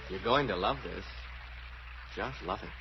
You're going to love this. Just love it.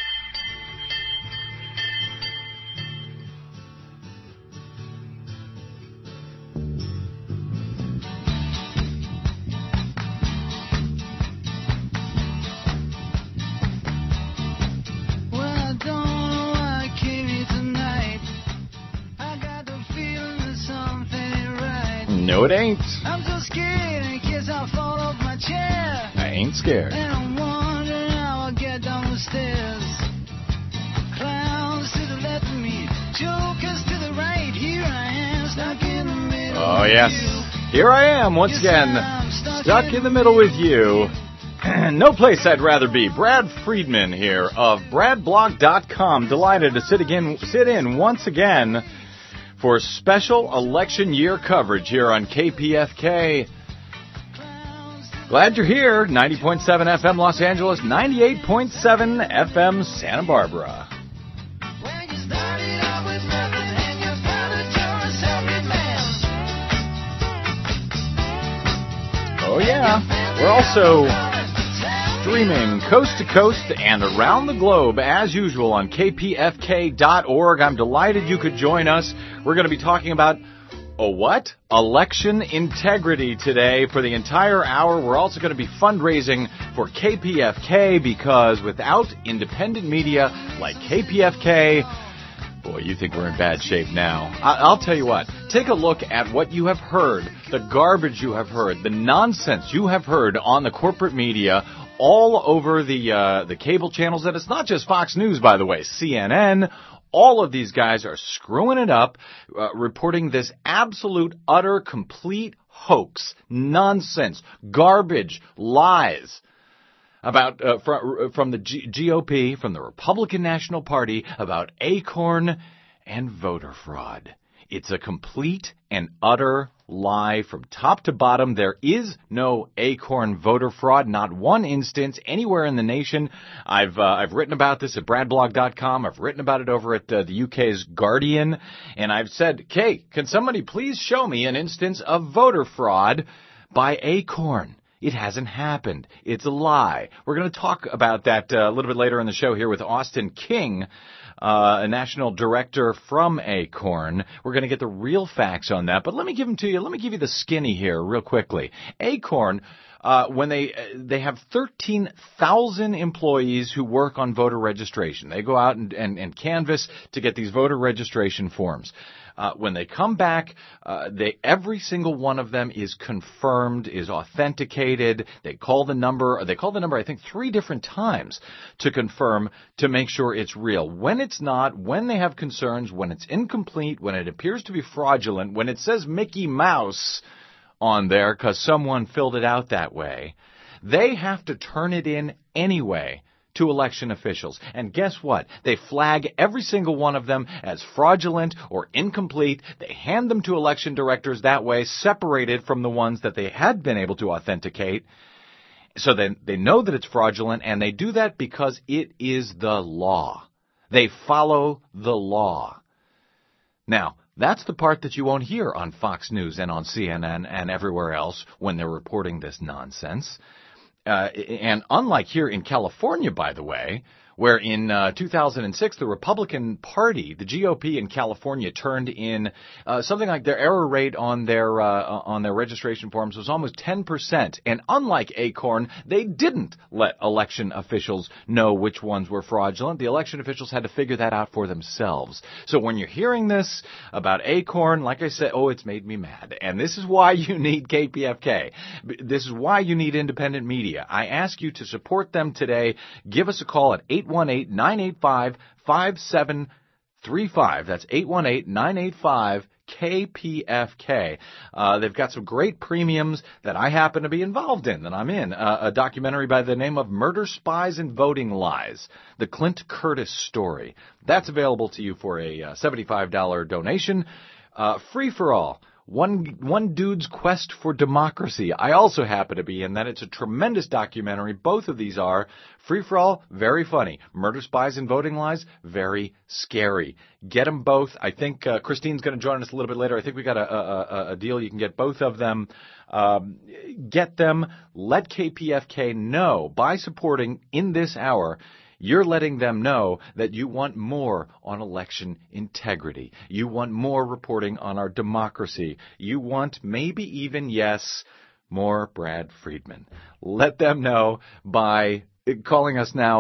No, it ain't. I'm so scared in case I fall off my chair. I ain't scared. And I'm wondering how I'll get down the stairs. Clowns to the left of me, jokers to the right. Here I am, stuck in the middle. Oh, yes. Here I am, once again, stuck in the middle with you. No place I'd rather be. Brad Friedman here of BradBlog.com. Delighted to sit in once again for special election year coverage here on KPFK. Glad you're here. 90.7 FM Los Angeles, 98.7 FM Santa Barbara. Oh yeah, we're also streaming coast to coast and around the globe as usual on kpfk.org. I'm delighted you could join us. We're going to be talking about election integrity today for the entire hour. We're also going to be fundraising for KPFK because without independent media like KPFK, boy, you think we're in bad shape now. I'll tell you what. Take a look at what you have heard, the garbage you have heard, the nonsense you have heard on the corporate media all over the cable channels. And it's not just Fox News, by the way. CNN, all of these guys are screwing it up, reporting this absolute, utter, complete hoax, nonsense, garbage, lies about from the GOP, from the Republican National Party, about Acorn and voter fraud. It's a complete and utter lie from top to bottom. There is no Acorn voter fraud, not one instance anywhere in the nation. I've written about this at bradblog.com. I've written about it over at the UK's Guardian, and I've said, "Okay, can somebody please show me an instance of voter fraud by Acorn?" It hasn't happened. It's a lie. We're going to talk about that a little bit later in the show here with Austin King, a national director from Acorn. We're going to get the real facts on that, but let me give them to you. Let me give you the skinny here real quickly. Acorn, when they have 13,000 employees who work on voter registration. They go out and canvass to get these voter registration forms. When they come back, every single one of them is confirmed, is authenticated. They call the number, I think 3 different times to confirm, to make sure it's real. When it's not, when they have concerns, when it's incomplete, when it appears to be fraudulent, when it says Mickey Mouse on there because someone filled it out that way, they have to turn it in anyway to election officials. And guess what? They flag every single one of them as fraudulent or incomplete. They hand them to election directors that way, separated from the ones that they had been able to authenticate. So then they know that it's fraudulent, and they do that because it is the law. They follow the law. Now, that's the part that you won't hear on Fox News and on CNN and everywhere else when they're reporting this nonsense. And unlike here in California, by the way, where in 2006 the Republican Party, the GOP in California, turned in something like their error rate on their registration forms was almost 10%. And unlike Acorn, they didn't let election officials know which ones were fraudulent. The election officials had to figure that out for themselves. So when you're hearing this about Acorn, like I said, it's made me mad. And this is why you need KPFK. This is why you need independent media. I ask you to support them today. Give us a call at 818-985-5735. That's 818-985-KPFK. They've got some great premiums that I happen to be involved in, that I'm in. A documentary by the name of Murder, Spies, and Voting Lies, the Clint Curtis story. That's available to you for a $75 donation. Free for all. One Dude's Quest for Democracy. I also happen to be in that. It's a tremendous documentary. Both of these are. Free for All, very funny. Murder, Spies, and Voting Lies, very scary. Get them both. I think Christine's going to join us a little bit later. I think we got a deal. You can get both of them. Get them. Let KPFK know by supporting in this hour. You're letting them know that you want more on election integrity. You want more reporting on our democracy. You want maybe even, yes, more Brad Friedman. Let them know by calling us now,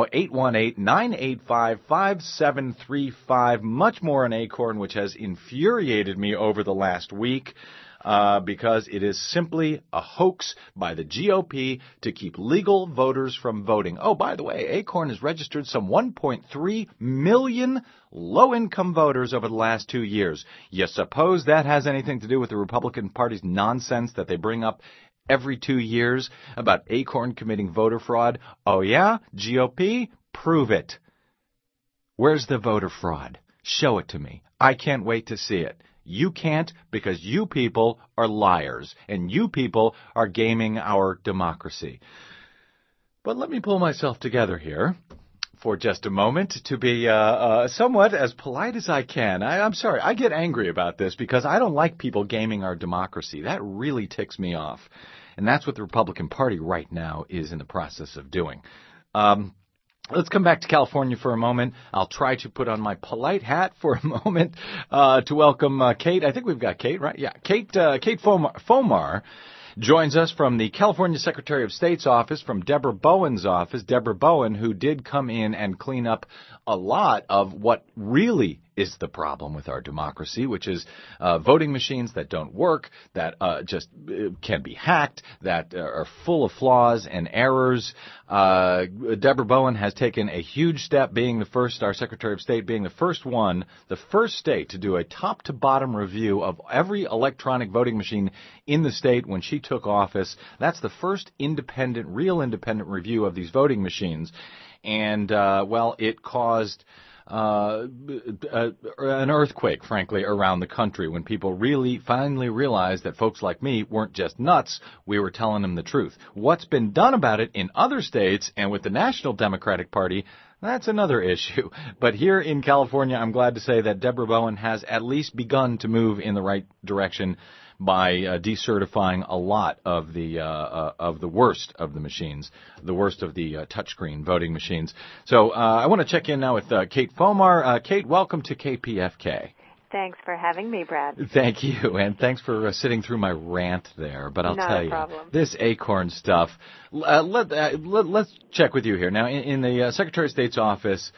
818-985-5735. Much more on Acorn, which has infuriated me over the last week. Because it is simply a hoax by the GOP to keep legal voters from voting. Oh, by the way, Acorn has registered some 1.3 million low-income voters over the last 2 years. You suppose that has anything to do with the Republican Party's nonsense that they bring up every 2 years about Acorn committing voter fraud? Oh, yeah? GOP? Prove it. Where's the voter fraud? Show it to me. I can't wait to see it. You can't because you people are liars and you people are gaming our democracy. But let me pull myself together here for just a moment to be somewhat as polite as I can. I'm sorry, I get angry about this because I don't like people gaming our democracy. That really ticks me off. And that's what the Republican Party right now is in the process of doing. Let's come back to California for a moment. I'll try to put on my polite hat for a moment to welcome Kate. I think we've got Kate, right? Yeah, Kate Fomar joins us from the California Secretary of State's office, from Deborah Bowen's office. Deborah Bowen, who did come in and clean up a lot of what really is the problem with our democracy, which is voting machines that don't work, that just can be hacked, that are full of flaws and errors. Deborah Bowen has taken a huge step, being the first, our Secretary of State being the first state to do a top-to-bottom review of every electronic voting machine in the state when she took office. That's the first real independent review of these voting machines. And, it caused an earthquake, frankly, around the country when people really finally realized that folks like me weren't just nuts. We were telling them the truth. What's been done about it in other states and with the National Democratic Party, that's another issue. But here in California, I'm glad to say that Deborah Bowen has at least begun to move in the right direction by decertifying a lot of the worst of the machines, the worst of the touchscreen voting machines. So I want to check in now with Kate Fomar. Kate, welcome to KPFK. Thanks for having me, Brad. Thank you, and thanks for sitting through my rant there. But I'll tell you, this Acorn stuff. Let's check with you here now. In the Secretary of State's office,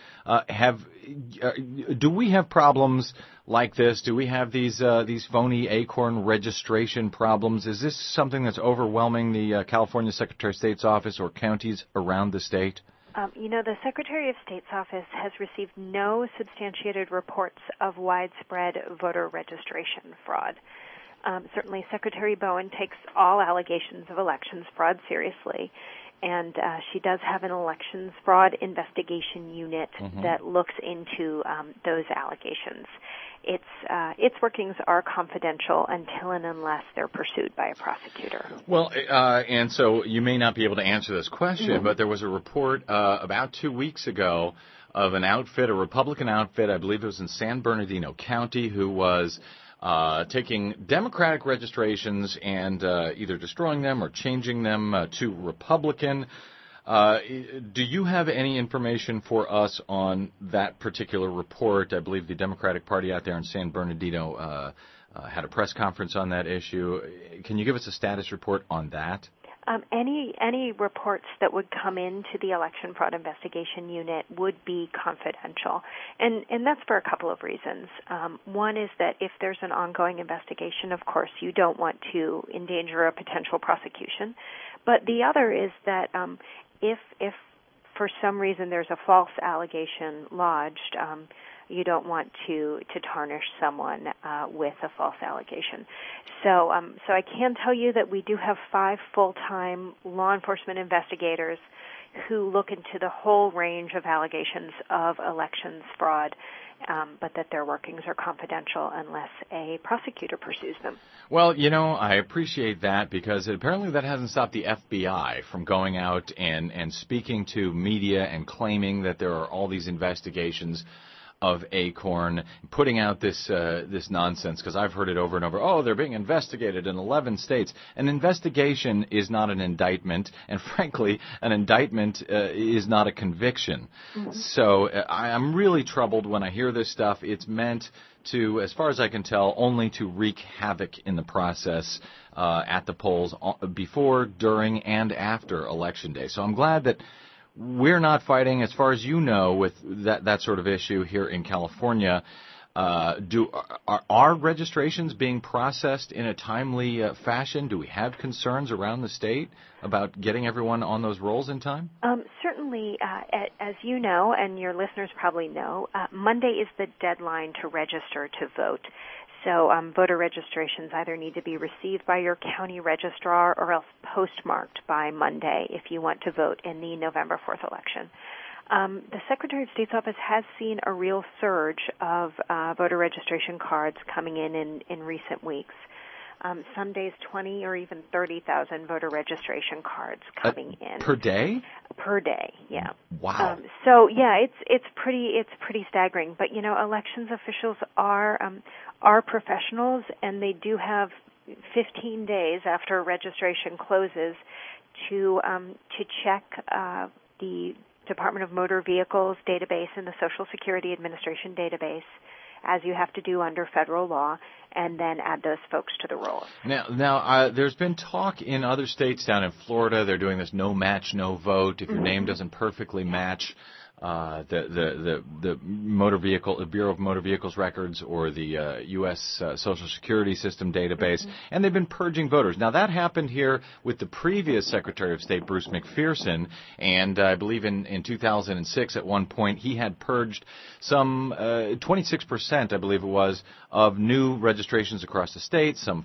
do we have problems like this? Do we have these phony Acorn registration problems? Is this something that's overwhelming the California Secretary of State's office or counties around the state? The Secretary of State's office has received no substantiated reports of widespread voter registration fraud. Certainly, Secretary Bowen takes all allegations of elections fraud seriously, and she does have an elections fraud investigation unit that looks into those allegations. Its workings are confidential until and unless they're pursued by a prosecutor. Well, and so you may not be able to answer this question, but there was a report about 2 weeks ago of an outfit, a Republican outfit, I believe it was in San Bernardino County, who was taking Democratic registrations and either destroying them or changing them to Republican. Do you have any information for us on that particular report? I believe the Democratic Party out there in San Bernardino had a press conference on that issue. Can you give us a status report on that? Any reports that would come into the election fraud investigation unit would be confidential, and that's for a couple of reasons. One is that if there's an ongoing investigation, of course, you don't want to endanger a potential prosecution. But the other is that if for some reason there's a false allegation lodged, You don't want to tarnish someone with a false allegation. So I can tell you that we do have 5 full-time law enforcement investigators who look into the whole range of allegations of elections fraud, but that their workings are confidential unless a prosecutor pursues them. Well, I appreciate that because apparently that hasn't stopped the FBI from going out and speaking to media and claiming that there are all these investigations of Acorn, putting out this nonsense, because I've heard it over and over. Oh, they're being investigated in 11 states. An investigation is not an indictment, and frankly, an indictment is not a conviction. Mm-hmm. So I'm really troubled when I hear this stuff. It's meant to, as far as I can tell, only to wreak havoc in the process at the polls before, during, and after Election Day. So I'm glad that we're not fighting, as far as you know, with that sort of issue here in California. Are registrations being processed in a timely fashion? Do we have concerns around the state about getting everyone on those rolls in time? Certainly, as you know, and your listeners probably know, Monday is the deadline to register to vote. So voter registrations either need to be received by your county registrar or else postmarked by Monday if you want to vote in the November 4th election. The Secretary of State's office has seen a real surge of voter registration cards coming in recent weeks. Some days 20 or even 30,000 voter registration cards coming in per day. Per day, yeah. Wow. So yeah, it's pretty staggering. But elections officials are professionals, and they do have 15 days after registration closes to check the Department of Motor Vehicles database and the Social Security Administration database, as you have to do under federal law, and then add those folks to the rolls. Now, there's been talk in other states. Down in Florida, they're doing this no match, no vote. If your name doesn't perfectly match the Bureau of Motor Vehicles records or the U.S. Social Security System database, and they've been purging voters. Now, that happened here with the previous Secretary of State, Bruce McPherson, and I believe in 2006 at one point he had purged some 26%, I believe it was, of new registrations across the state, some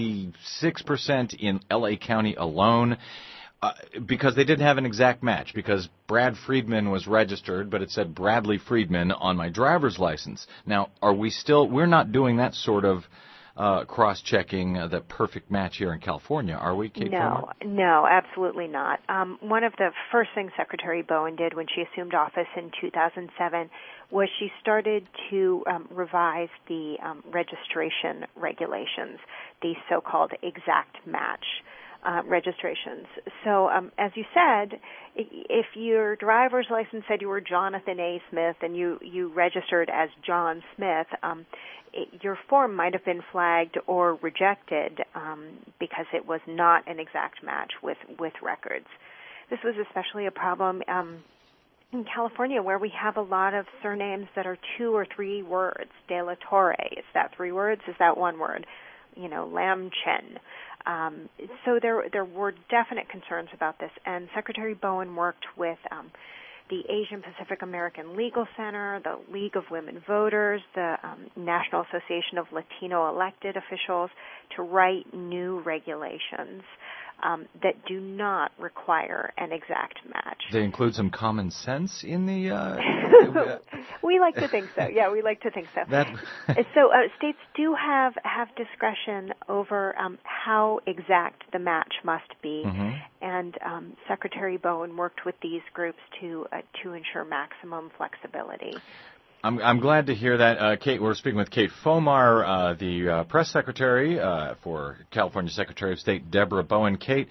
46% in L.A. County alone. Because they didn't have an exact match, because Brad Friedman was registered, but it said Bradley Friedman on my driver's license. Now, we're not doing that sort of cross-checking the perfect match here in California, are we, Kate Fomer? No, absolutely not. One of the first things Secretary Bowen did when she assumed office in 2007 was she started to revise the registration regulations, the so-called exact match registrations. So, as you said, if your driver's license said you were Jonathan A. Smith and you registered as John Smith, your form might have been flagged or rejected because it was not an exact match with records. This was especially a problem in California, where we have a lot of surnames that are 2 or 3 words. De La Torre, is that 3 words? Is that 1 word? Lam Chen. So there were definite concerns about this, and Secretary Bowen worked with the Asian Pacific American Legal Center, the League of Women Voters, the National Association of Latino Elected Officials to write new regulations that do not require an exact match. They include some common sense in the... We like to think so. Yeah, we like to think so. So states do have discretion over how exact the match must be, and Secretary Bowen worked with these groups to ensure maximum flexibility. I'm glad to hear that. Kate, we're speaking with Kate Fomer, the press secretary for California Secretary of State Deborah Bowen. Kate,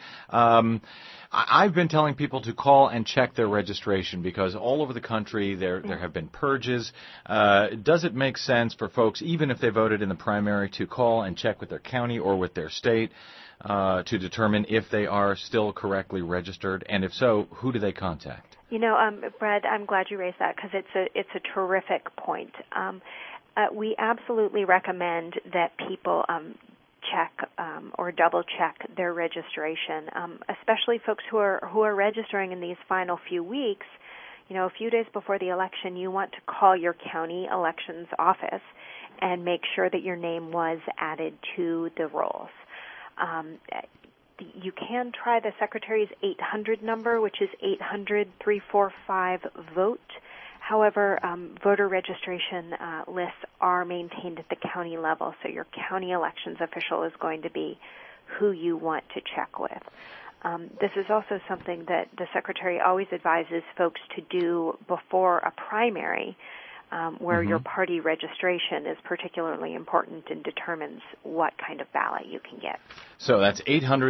I've been telling people to call and check their registration because all over the country there have been purges. Does it make sense for folks, even if they voted in the primary, to call and check with their county or with their state to determine if they are still correctly registered? And if so, who do they contact? Brad, I'm glad you raised that because it's a terrific point. We absolutely recommend that people check or double check their registration, especially folks who are registering in these final few weeks. a few days before the election, you want to call your county elections office and make sure that your name was added to the rolls. You can try the Secretary's 800 number, which is 800-345-VOTE. However, voter registration lists are maintained at the county level, so your county elections official is going to be who you want to check with. This is also something that the Secretary always advises folks to do before a primary, where your party registration is particularly important and determines what kind of ballot you can get. So that's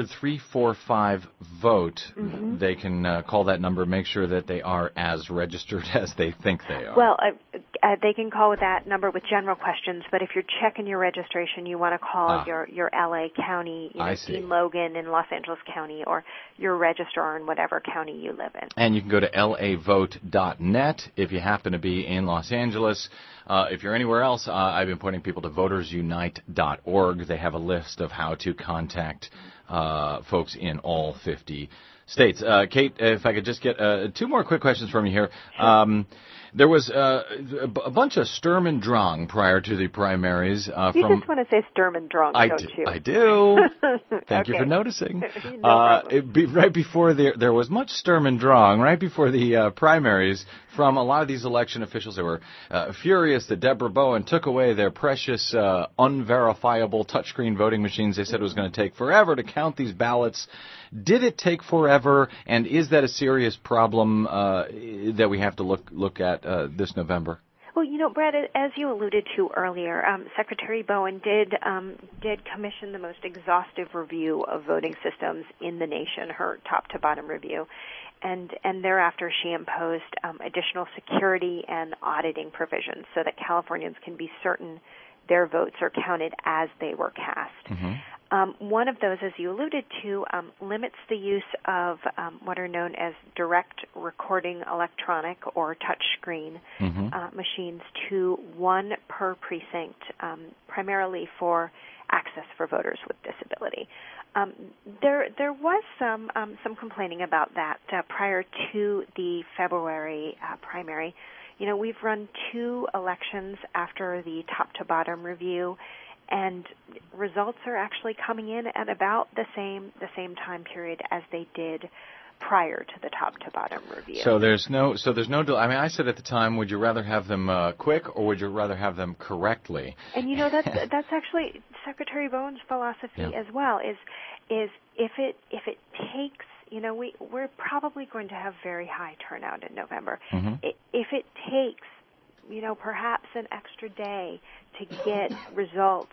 800-345-VOTE. They can call that number, make sure that they are as registered as they think they are. Well, they can call with that number with general questions, but if you're checking your registration, you want to call your L.A. County, Dean Logan in Los Angeles County, or your registrar in whatever county you live in. And you can go to lavote.net if you happen to be in Los Angeles. If you're anywhere else, I've been pointing people to votersunite.org. They have a list of how to contact folks in all 50 states. Kate, if I could just get 2 more quick questions from you here. There was a bunch of Sturm und Drang prior to the primaries. You just want to say Sturm und Drang, don't you? I do. Thank you for noticing. No right before there was much Sturm und Drang, right before the primaries, from a lot of these election officials. They were furious that Deborah Bowen took away their precious, unverifiable touchscreen voting machines. They said it was going to take forever to count these ballots. Did it take forever, and is that a serious problem that we have to look at this November? Well, Brad, as you alluded to earlier, Secretary Bowen did commission the most exhaustive review of voting systems in the nation, her top-to-bottom review, and thereafter she imposed additional security and auditing provisions so that Californians can be certain their votes are counted as they were cast. One of those, as you alluded to, limits the use of what are known as direct recording electronic or touchscreen machines to 1 per precinct, primarily for access for voters with disability. There was some complaining about that prior to the February primary. We've run 2 elections after the top-to-bottom review, and results are actually coming in at about the same time period as they did prior to the top-to-bottom review. So there's no delay. I mean, I said at the time, would you rather have them quick or would you rather have them correctly? And that's actually Secretary Bowen's philosophy as well. Is if it takes, we're probably going to have very high turnout in November. If it takes, perhaps an extra day to get results,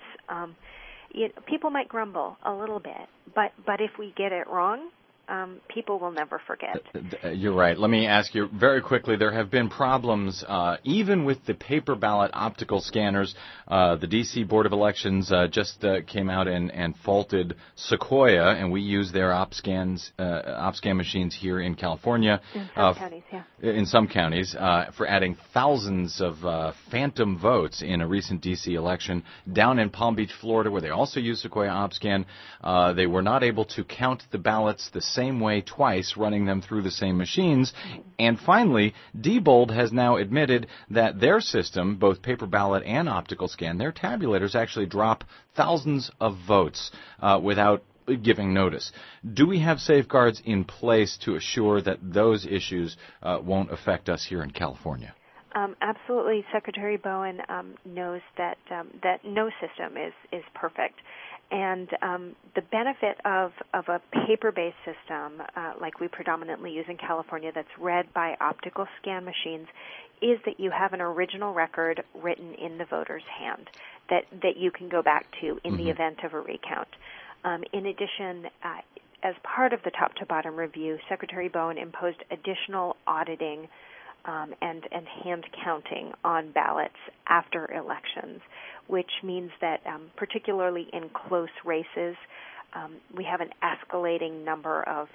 people might grumble a little bit, but if we get it wrong, people will never forget. You're right. Let me ask you very quickly. There have been problems even with the paper ballot optical scanners. The D.C. Board of Elections just came out and faulted Sequoia, and we use their OpScan machines here in California. In some counties, yeah. In some counties, for adding thousands of phantom votes in a recent D.C. election. Down in Palm Beach, Florida, where they also use Sequoia OpScan, they were not able to count the ballots the same way twice, running them through the same machines. And finally, Diebold has now admitted that their system, both paper ballot and optical scan, their tabulators actually drop thousands of votes without giving notice. Do we have safeguards in place to assure that those issues won't affect us here in California? Absolutely. Secretary Bowen knows that no system is perfect. And the benefit of a paper-based system, like we predominantly use in California, that's read by optical scan machines, is that you have an original record written in the voter's hand that you can go back to in the event of a recount. In addition, as part of the top-to-bottom review, Secretary Bowen imposed additional auditing and hand counting on ballots after elections, which means that particularly in close races, we have an escalating number of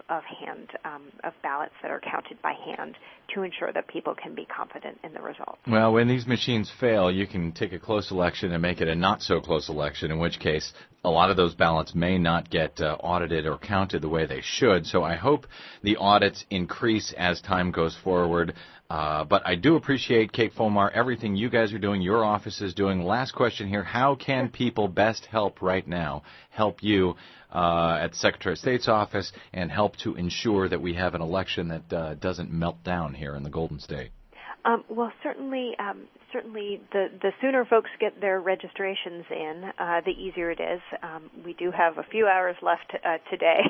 ballots that are counted by hand to ensure that people can be confident in the results. Well, when these machines fail, you can take a close election and make it a not-so-close election, in which case a lot of those ballots may not get audited or counted the way they should. So I hope the audits increase as time goes forward. But I do appreciate, Kate Fomar, everything you guys are doing, your office is doing. Last question here. How can people best help right now, help you at the Secretary of State's office and help to ensure that we have an election that doesn't melt down here in the Golden State? Well, certainly the sooner folks get their registrations in, the easier it is. We do have a few hours left today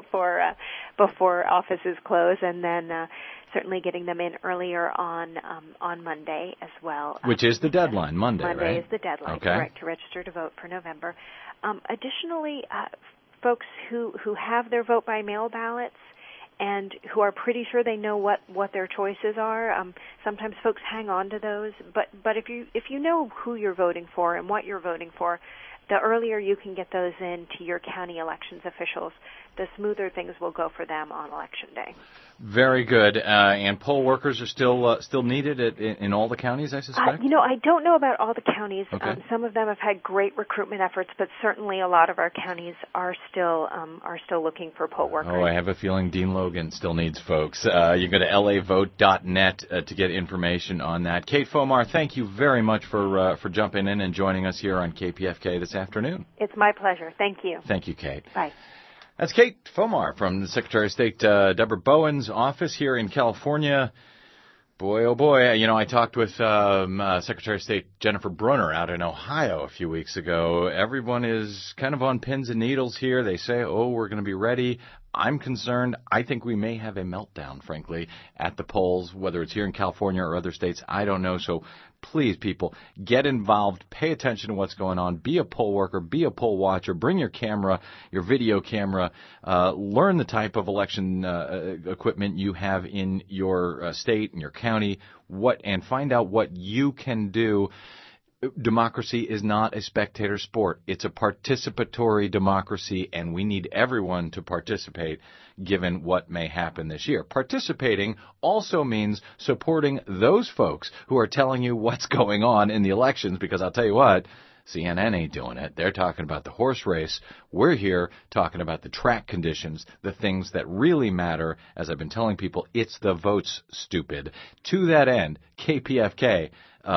before offices close, and then certainly getting them in earlier on Monday as well. Which is the deadline, Monday, right? Monday is the deadline, okay. Correct, to register to vote for November. Additionally, folks who have their vote by mail ballots and who are pretty sure they know what their choices are. Sometimes folks hang on to those, but if you know who you're voting for and what you're voting for, the earlier you can get those in to your county elections officials, the smoother things will go for them on Election Day. Very good. And poll workers are still needed in all the counties, I suspect? I don't know about all the counties. Okay. Some of them have had great recruitment efforts, but certainly a lot of our counties are still looking for poll workers. Oh, I have a feeling Dean Logan still needs folks. You can go to lavote.net to get information on that. Kate Fomar, thank you very much for jumping in and joining us here on KPFK this afternoon. It's my pleasure. Thank you. Thank you, Kate. Bye. That's Kate Fomar from the Secretary of State Deborah Bowen's office here in California. Boy, oh boy, I talked with Secretary of State Jennifer Brunner out in Ohio a few weeks ago. Everyone is kind of on pins and needles here. They say, we're going to be ready. I'm concerned. I think we may have a meltdown, frankly, at the polls, whether it's here in California or other states. I don't know. So please, people, get involved. Pay attention to what's going on. Be a poll worker. Be a poll watcher. Bring your camera, your video camera. Learn the type of election equipment you have in your state, in your county, and find out what you can do. Democracy is not a spectator sport. It's a participatory democracy, and we need everyone to participate given what may happen this year. Participating also means supporting those folks who are telling you what's going on in the elections, because I'll tell you what, CNN ain't doing it. They're talking about the horse race. We're here talking about the track conditions, the things that really matter. As I've been telling people, it's the votes, stupid. To that end, KPFK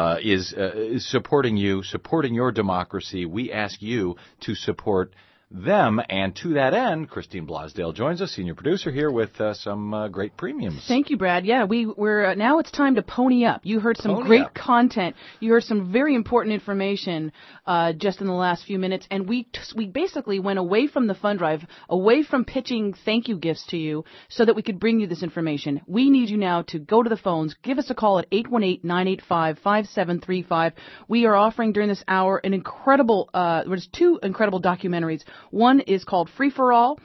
is supporting you, supporting your democracy. We ask you to support them, and to that end, Christine Blasdale joins us, senior producer here with some great premiums. Thank you, Brad. Yeah, we're now it's time to pony up. You heard some great content. You heard some very important information just in the last few minutes, and we basically went away from the fund drive, away from pitching thank you gifts to you, so that we could bring you this information. We need you now to go to the phones. Give us a call at 818-985-5735. We are offering during this hour an incredible, there's two incredible documentaries. One is called Free for All.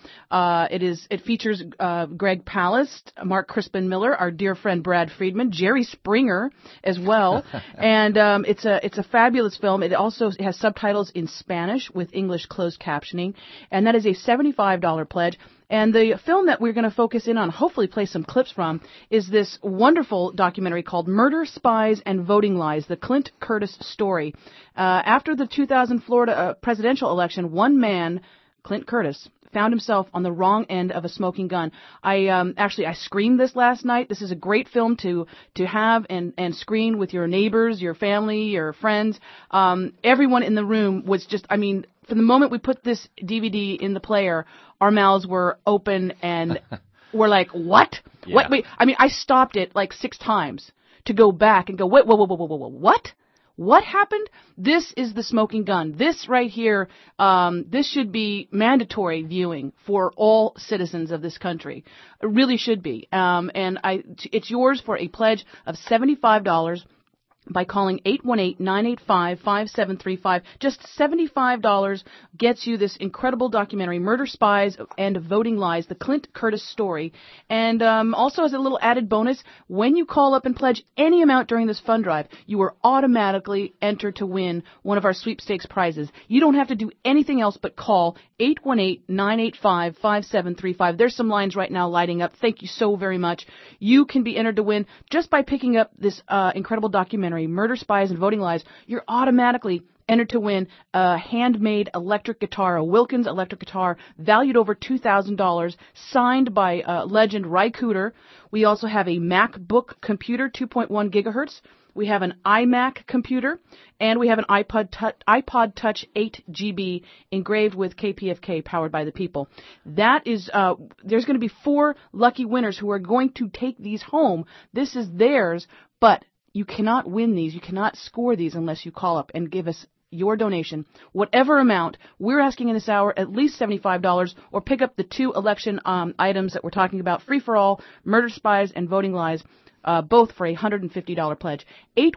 It features Greg Palast, Mark Crispin Miller, our dear friend Brad Friedman, Jerry Springer as well, and it's a fabulous film. It also has subtitles in Spanish with English closed captioning, and that is a $75 pledge. And the film that we're going to focus in on, hopefully play some clips from, is this wonderful documentary called Murder, Spies, and Voting Lies, the Clint Curtis story. After the 2000 Florida presidential election, one man, Clint Curtis, found himself on the wrong end of a smoking gun. I screened this last night. This is a great film to have and screen with your neighbors, your family, your friends. Everyone in the room was just, from the moment we put this DVD in the player, our mouths were open and we're like, what? Yeah. What? Wait, I stopped it like 6 times to go back and go, wait, whoa, what? What happened? This is the smoking gun. This right here, this should be mandatory viewing for all citizens of this country. It really should be. It's yours for a pledge of $75 by calling 818-985-5735. Just $75 gets you this incredible documentary, Murder, Spies, and Voting Lies, the Clint Curtis story. And also as a little added bonus, when you call up and pledge any amount during this fund drive, you are automatically entered to win one of our sweepstakes prizes. You don't have to do anything else but call 818-985-5735. There's some lines right now lighting up. Thank you so very much. You can be entered to win just by picking up this incredible documentary documentary, Murder, Spies, and Voting Lies, you're automatically entered to win a handmade electric guitar, a Wilkins electric guitar, valued over $2,000, signed by legend Ry Cooder. We also have a MacBook computer, 2.1 gigahertz. We have an iMac computer, and we have an iPod Touch 8 GB engraved with KPFK, powered by the people. That is, there's going to be 4 lucky winners who are going to take these home. This is theirs, but you cannot win these. You cannot score these unless you call up and give us your donation, whatever amount. We're asking in this hour at least $75, or pick up the 2 election items that we're talking about, Free for All, Murder, Spies, and Voting Lies, both for a $150 pledge.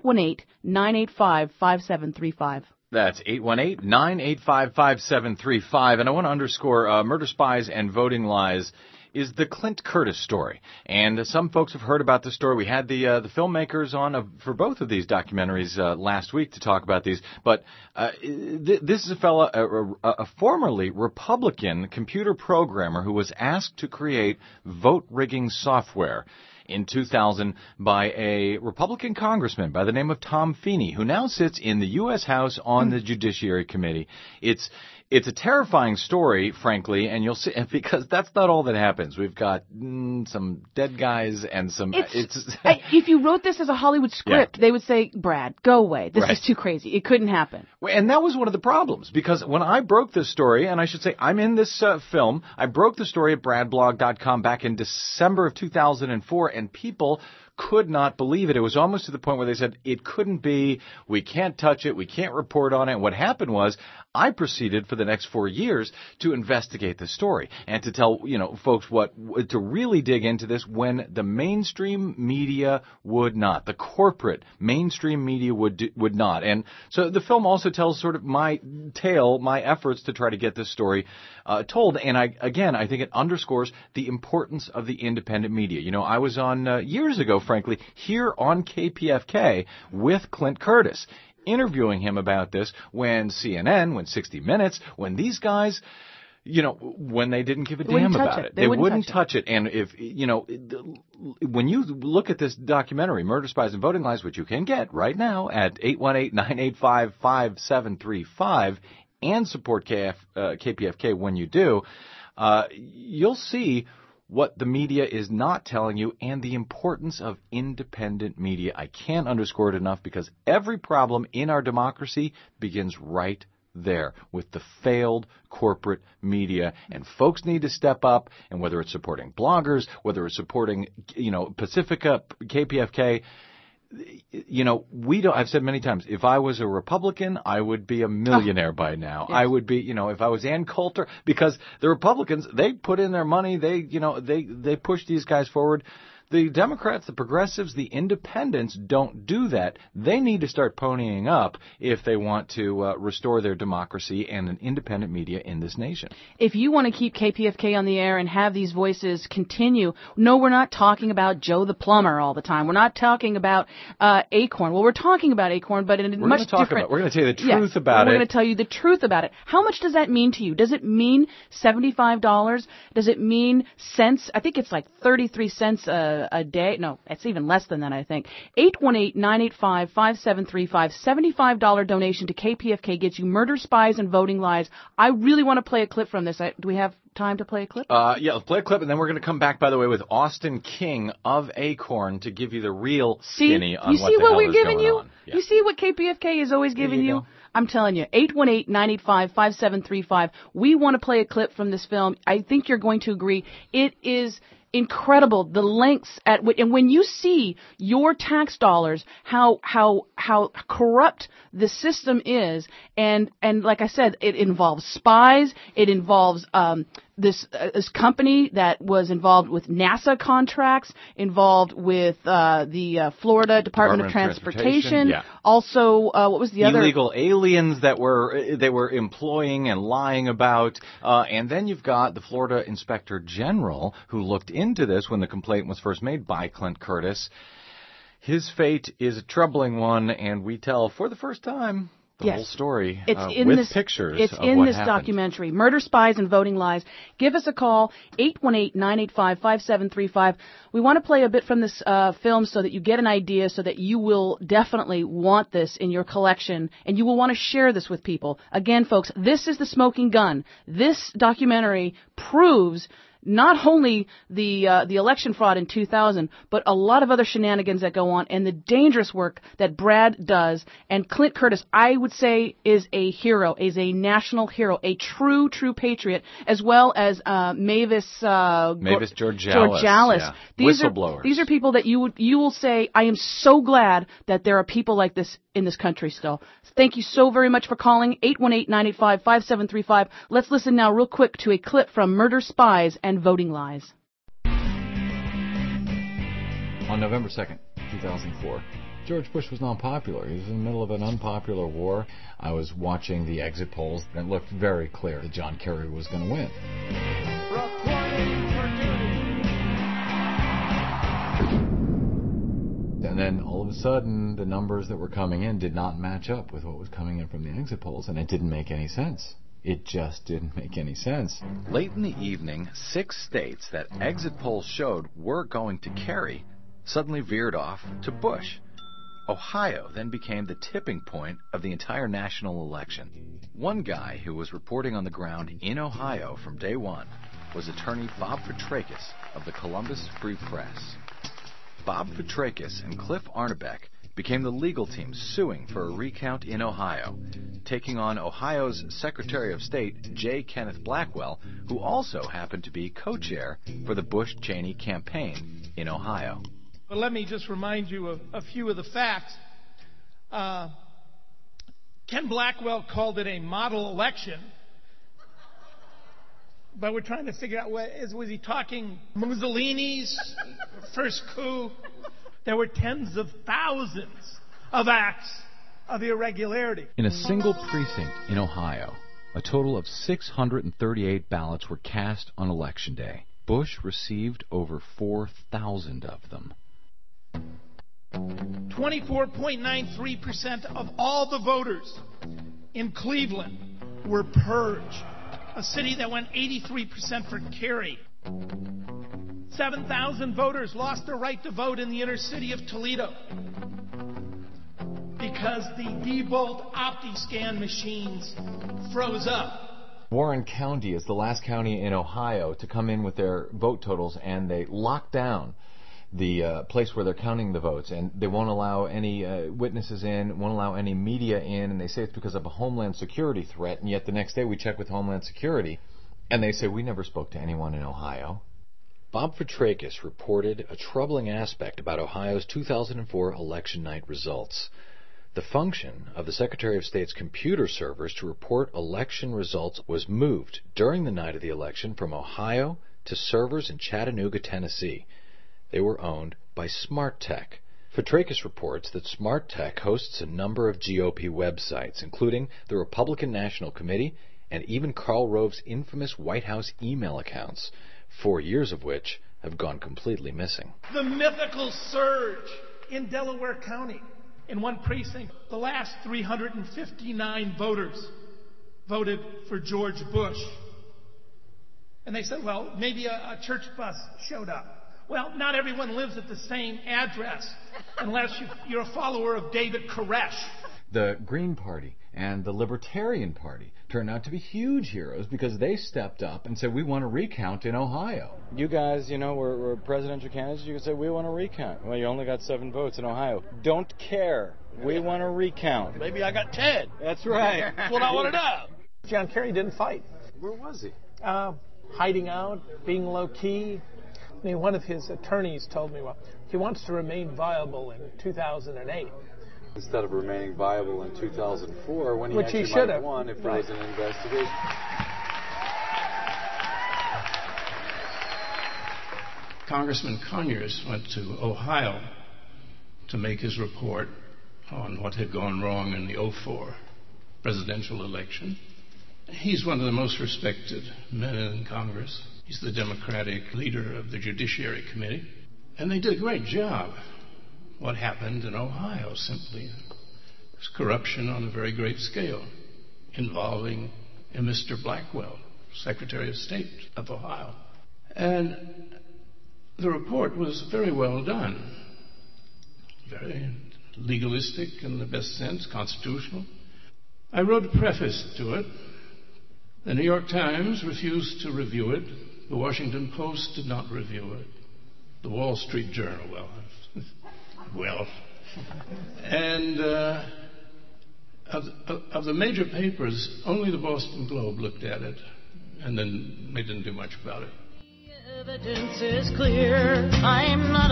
818-985-5735. That's 818-985-5735. And I want to underscore Murder, Spies, and Voting Lies is the Clint Curtis story. And some folks have heard about this story. We had the filmmakers on for both of these documentaries last week to talk about these. But this is a fellow, a formerly Republican computer programmer who was asked to create vote-rigging software in 2000 by a Republican congressman by the name of Tom Feeney, who now sits in the U.S. House on the Judiciary Committee. It's a terrifying story, frankly, and you'll see, because that's not all that happens. We've got some dead guys and some... if you wrote this as a Hollywood script, they would say, Brad, go away. This is too crazy. It couldn't happen. And that was one of the problems, because when I broke this story, and I should say I'm in this film, I broke the story at bradblog.com back in December of 2004, and people could not believe it. It was almost to the point where they said, it couldn't be, we can't touch it, we can't report on it. And what happened was, I proceeded for the next 4 years to investigate the story and to tell, folks to really dig into this when the mainstream media would not. The corporate mainstream media would not. And so the film also tells sort of my tale, my efforts to try to get this story told. And I think it underscores the importance of the independent media. I was on years ago, frankly, here on KPFK with Clint Curtis, interviewing him about this when CNN, when 60 Minutes, when these guys, when they didn't give a damn about it. They wouldn't touch it. And if, when you look at this documentary, Murder, Spies, and Voting Lies, which you can get right now at 818-985-5735, and support KPFK when you do, you'll see what the media is not telling you and the importance of independent media. I can't underscore it enough, because every problem in our democracy begins right there with the failed corporate media, and folks need to step up. And whether it's supporting bloggers, whether it's supporting, Pacifica, KPFK, I've said many times, if I was a Republican, I would be a millionaire by now. Yes. I would be, if I was Ann Coulter, because the Republicans, they put in their money, they push these guys forward. The Democrats, the progressives, the independents don't do that. They need to start ponying up if they want to restore their democracy and an independent media in this nation. If you want to keep KPFK on the air and have these voices continue, no, we're not talking about Joe the Plumber all the time. We're not talking about Acorn. Well, we're talking about Acorn, but in a much different... We're going to tell you the truth about it. We're going to tell you the truth about it. How much does that mean to you? Does it mean $75? Does it mean cents? I think it's like 33 cents a day. No, it's even less than that, I think. 818-985-5735. $75 donation to KPFK gets you Murder, Spies, and Voting Lies. I really want to play a clip from this. Do we have time to play a clip? Yeah, let's play a clip, and then we're going to come back, by the way, with Austin King of Acorn to give you the real skinny on what the hell is going on. You see what we're giving you? Yeah. You see what KPFK is always giving you? I'm telling you, 818-985-5735. We want to play a clip from this film. I think you're going to agree. It is incredible, the lengths at which, and when you see your tax dollars, how corrupt the system is, and like I said, it involves spies, it involves this company that was involved with NASA contracts, involved with the Florida Department of Transportation. Yeah. Also, what was the other? Illegal aliens that they were employing and lying about. And then you've got the Florida Inspector General, who looked into this when the complaint was first made by Clint Curtis. His fate is a troubling one, and we tell for the first time The whole story It's in with this, pictures It's of in what this happened. documentary, Murder, Spies, and Voting Lies. Give us a call, 818-985-5735. We want to play a bit from this film so that you get an idea, so that you will definitely want this in your collection, and you will want to share this with people. Again, folks, this is the smoking gun. This documentary proves not only the election fraud in 2000, but a lot of other shenanigans that go on, and the dangerous work that Brad does. And Clint Curtis, I would say, is a hero, is a national hero, a true patriot, as well as Mavis Georgalis. Yeah. Whistleblowers. These are people that you will say, I am so glad that there are people like this in this country still. Thank you so very much for calling, 818-985-5735. Let's listen now real quick to a clip from Murder, Spies, and Voting Lies. On November 2nd, 2004, George Bush was not popular. He was in the middle of an unpopular war. I was watching the exit polls, and it looked very clear that John Kerry was going to win. And then all of a sudden, the numbers that were coming in did not match up with what was coming in from the exit polls, and it didn't make any sense. It just didn't make any sense. Late in the evening, 6 states that exit polls showed were going to Kerry suddenly veered off to Bush. Ohio then became the tipping point of the entire national election. One guy who was reporting on the ground in Ohio from day one was attorney Bob Petrakis of the Columbus Free Press. Bob Petrakis and Cliff Arnebeck became the legal team suing for a recount in Ohio, taking on Ohio's Secretary of State, J. Kenneth Blackwell, who also happened to be co-chair for the Bush-Cheney campaign in Ohio. But let me just remind you of a few of the facts. Ken Blackwell called it a model election. But we're trying to figure out, was he talking Mussolini's first coup? There were tens of thousands of acts of irregularity. In a single precinct in Ohio, a total of 638 ballots were cast on Election Day. Bush received over 4,000 of them. 24.93% of all the voters in Cleveland were purged. A city that went 83% for Kerry. 7,000 voters lost their right to vote in the inner city of Toledo because the Diebold OptiScan machines froze up. Warren County is the last county in Ohio to come in with their vote totals, and they locked down the place where they're counting the votes, and they won't allow any witnesses in, won't allow any media in, and they say it's because of a Homeland Security threat, and yet the next day we check with Homeland Security, and they say we never spoke to anyone in Ohio. Bob Petrakis reported a troubling aspect about Ohio's 2004 election night results. The function of the Secretary of State's computer servers to report election results was moved during the night of the election from Ohio to servers in Chattanooga, Tennessee. They were owned by SmartTech. Petrakis reports that SmartTech hosts a number of GOP websites, including the Republican National Committee and even Karl Rove's infamous White House email accounts, 4 years of which have gone completely missing. The mythical surge in Delaware County. In one precinct, the last 359 voters voted for George Bush. And they said, well, maybe a church bus showed up. Well, not everyone lives at the same address unless you're a follower of David Koresh. The Green Party and the Libertarian Party turned out to be huge heroes because they stepped up and said, we want to recount in Ohio. You guys, were presidential candidates. You could say, we want to recount. Well, you only got 7 votes in Ohio. Don't care. We want to recount. Maybe I got 10. That's right. That's what I want to know. John Kerry didn't fight. Where was he? Hiding out, being low-key. I mean, one of his attorneys told me, he wants to remain viable in 2008. Instead of remaining viable in 2004, when he Which actually he should might have have won if there was an investigation. Congressman Conyers went to Ohio to make his report on what had gone wrong in the 2004 presidential election. He's one of the most respected men in Congress. He's the Democratic leader of the Judiciary Committee. And they did a great job. What happened in Ohio simply was corruption on a very great scale involving a Mr. Blackwell, Secretary of State of Ohio. And the report was very well done, very legalistic in the best sense, constitutional. I wrote a preface to it. The New York Times refused to review it. The Washington Post did not review it. The Wall Street Journal, and of the major papers, only the Boston Globe looked at it, and then they didn't do much about it. Evidence is clear. I'm not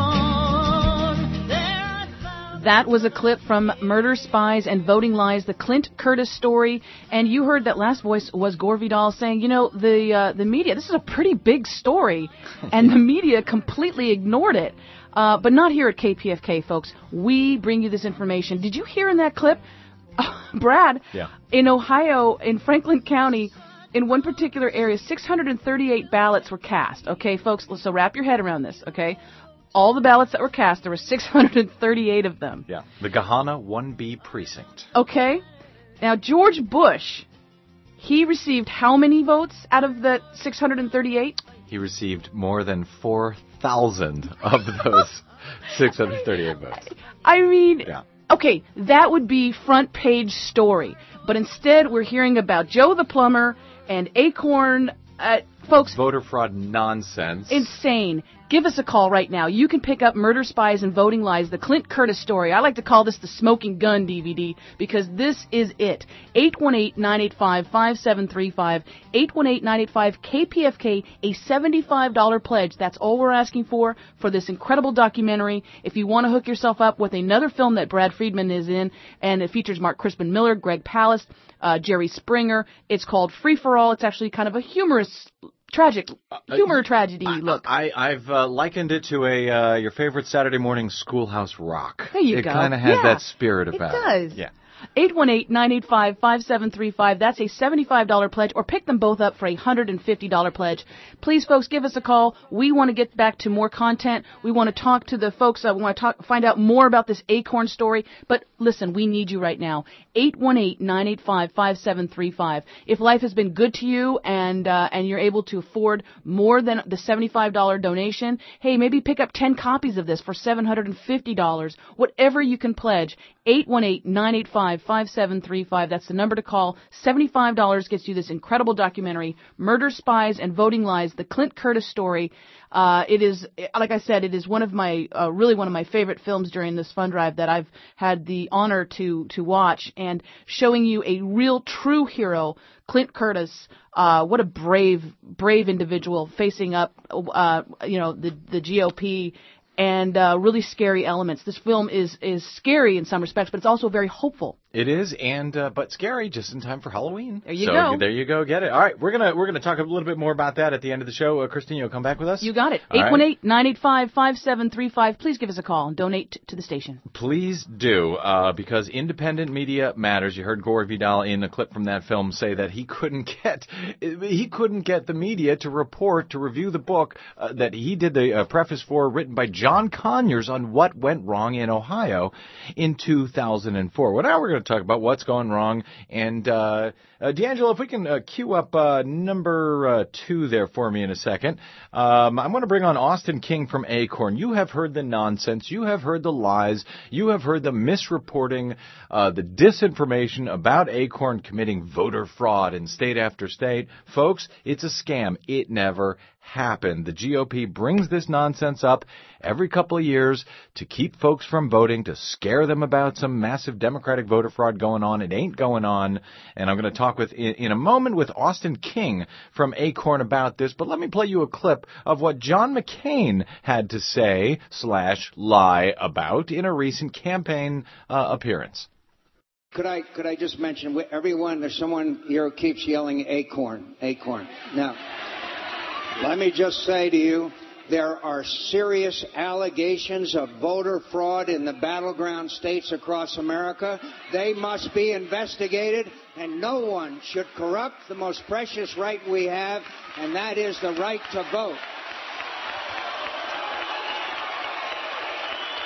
alone. That was a clip from Murder, Spies, and Voting Lies, the Clint Curtis story. And you heard that last voice was Gore Vidal saying, you know, the media, this is a pretty big story, and the media completely ignored it. But not here at KPFK, folks. We bring you this information. Did you hear in that clip, Brad, in Ohio, in Franklin County, in one particular area, 638 ballots were cast. Okay, folks, so wrap your head around this, okay? All the ballots that were cast, there were 638 of them. Yeah, the Gahanna 1B precinct. Okay. Now, George Bush, he received how many votes out of the 638? He received more than 4,000 of those 638 votes. I mean, okay, that would be front page story. But instead, we're hearing about Joe the Plumber and Acorn. Folks, voter fraud nonsense. Insane. Give us a call right now. You can pick up Murder, Spies, and Voting Lies, the Clint Curtis story. I like to call this the Smoking Gun DVD because this is it. 818-985-5735. 818-985-KPFK, a $75 pledge. That's all we're asking for this incredible documentary. If you want to hook yourself up with another film that Brad Friedman is in, and it features Mark Crispin Miller, Greg Palast, Jerry Springer. It's called Free for All. It's actually kind of a humorous, tragic, tragedy look. I've likened it to a your favorite Saturday morning Schoolhouse Rock. There you go. It kind of has that spirit about it. It does. Yeah. 818-985-5735. That's a $75 pledge, or pick them both up for a $150 pledge. Please, folks, give us a call. We want to get back to more content. We want to talk to the folks. We want to find out more about this Acorn story. But listen, we need you right now. 818-985-5735. If life has been good to you and you're able to afford more than the $75 donation, hey, maybe pick up 10 copies of this for $750. Whatever you can pledge. 818-985-5735. That's the number to call. $75 gets you this incredible documentary, Murder, Spies, and Voting Lies, the Clint Curtis story. It is, like I said, it is one of my, really one of my favorite films during this fund drive that I've had the honor to watch, and showing you a real, true hero, Clint Curtis. What a brave individual facing up, the GOP. And really scary elements. This film is scary in some respects, but it's also very hopeful. It is, and but scary just in time for Halloween. There you go. There you go. Get it. All right, we're gonna talk a little bit more about that at the end of the show. Christine, you'll come back with us? You got it. 818-985-5735. Please give us a call and donate to the station. Please do, because independent media matters. You heard Gore Vidal in a clip from that film say that he couldn't get the media to review the book that he did the preface for, written by John Conyers, on what went wrong in Ohio in 2004. Well, now we're going to talk about what's going wrong. And D'Angelo, if we can cue up number 2 there for me in a second. I'm going to bring on Austin King from Acorn. You have heard the nonsense. You have heard the lies. You have heard the misreporting, the disinformation about Acorn committing voter fraud in state after state. Folks, it's a scam. It never happened. The GOP brings this nonsense up every couple of years to keep folks from voting, to scare them about some massive Democratic voter fraud going on. It ain't going on. And I'm going to talk in a moment with Austin King from Acorn about this. But let me play you a clip of what John McCain had to say / lie about in a recent campaign appearance. Could I just mention, everyone, there's someone here who keeps yelling Acorn. Now, let me just say to you, there are serious allegations of voter fraud in the battleground states across America. They must be investigated, and no one should corrupt the most precious right we have, and that is the right to vote.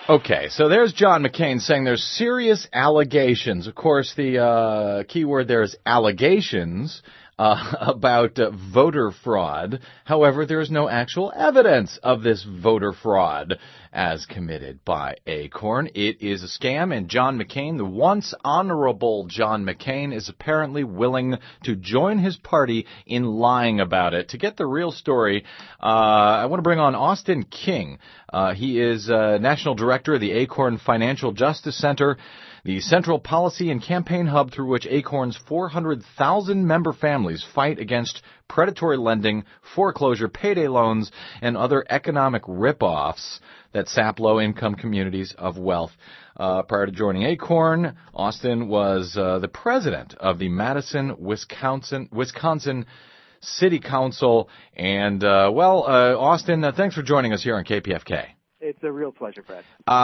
Okay, so there's John McCain saying there's serious allegations. Of course, the key word there is allegations about voter fraud. However, there is no actual evidence of this voter fraud as committed by Acorn. It is a scam, and John McCain, the once honorable John McCain, is apparently willing to join his party in lying about it. To get the real story, I want to bring on Austin King. He is National Director of the Acorn Financial Justice Center, the central policy and campaign hub through which Acorn's 400,000 member families fight against predatory lending, foreclosure, payday loans, and other economic rip-offs that sap low-income communities of wealth. Prior to joining Acorn, Austin was the president of the Madison, Wisconsin City Council. And, Austin, thanks for joining us here on KPFK. It's a real pleasure, Brad.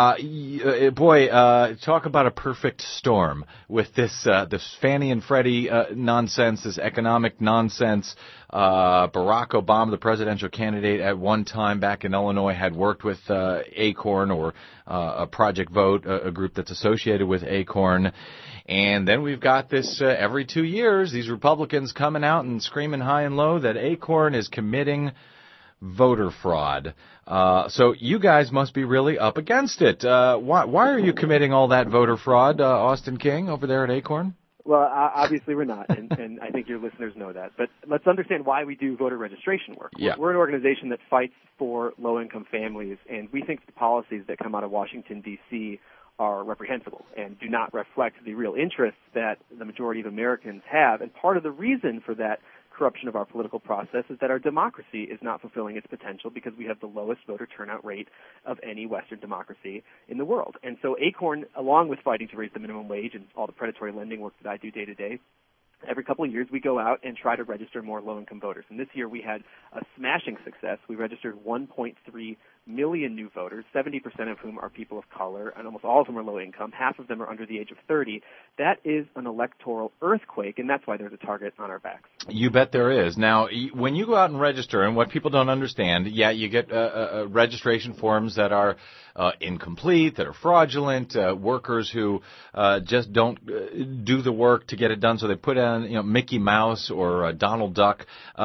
Talk about a perfect storm with this Fannie and Freddie nonsense, this economic nonsense. Barack Obama, the presidential candidate at one time back in Illinois, had worked with Acorn or a Project Vote, a group that's associated with Acorn. And then we've got this every 2 years, these Republicans coming out and screaming high and low that Acorn is committing voter fraud. So you guys must be really up against it. Why are you committing all that voter fraud, Austin King, over there at Acorn? Well, obviously we're not, and I think your listeners know that. But let's understand why we do voter registration work. Yeah. We're an organization that fights for low-income families, and we think the policies that come out of Washington, D.C. are reprehensible and do not reflect the real interests that the majority of Americans have. And part of the reason for that corruption of our political process is that our democracy is not fulfilling its potential because we have the lowest voter turnout rate of any Western democracy in the world. And so Acorn, along with fighting to raise the minimum wage and all the predatory lending work that I do day to day, every couple of years we go out and try to register more low-income voters. And this year we had a smashing success. We registered 1.3 million new voters, 70% of whom are people of color, and almost all of them are low income. Half of them are under the age of 30. That is an electoral earthquake, and that's why there's a target on our backs. You bet there is. Now, when you go out and register, and what people don't understand, you get registration forms that are incomplete, that are fraudulent, workers who just don't do the work to get it done, so they put in Mickey Mouse or Donald Duck.